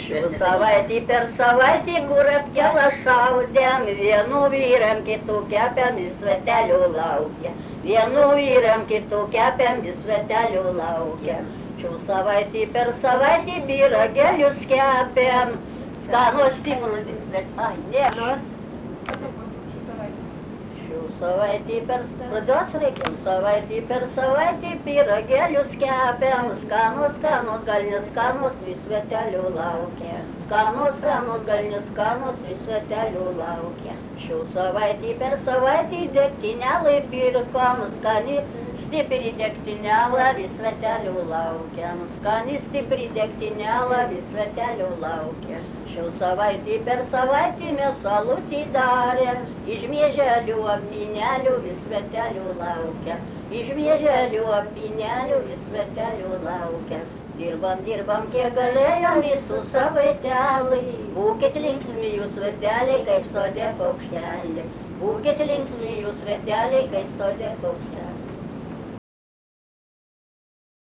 Savaitį per savaitį kurapkelą šaudėm, vienu vyram kitų kepėm, į svetelių laukia. Vienu vyram kitų kepėm, į svetelių laukia. Šių savaitį per savaitį pyragėlius kepėm, skanus stiprus, bet ai, ne. Savaitį per savaitį pyragėlius kepėm, skanus, gal neskanus, vis svetelių laukia. Skanus, gal neskanus, vis svetelių laukia. Šių savaitį per savaitį degtinelai pirkom, skani stipri degtinelą, vis svetelių laukia. Skani stipri degtinelą, vis svetelių laukia. Šių savaitį per savaitį mes alutį darėm, iš mieželių apynelių vis svetelių laukia. Iš mieželių apynelių vis svetelių laukia. Dirbam, kiek galėjom visų savaitelį. Būkit linksmi jūs sveteliai, kaip sode paukšteliai. Būkit linksmi jūs sveteliai, kaip sode paukšteliai.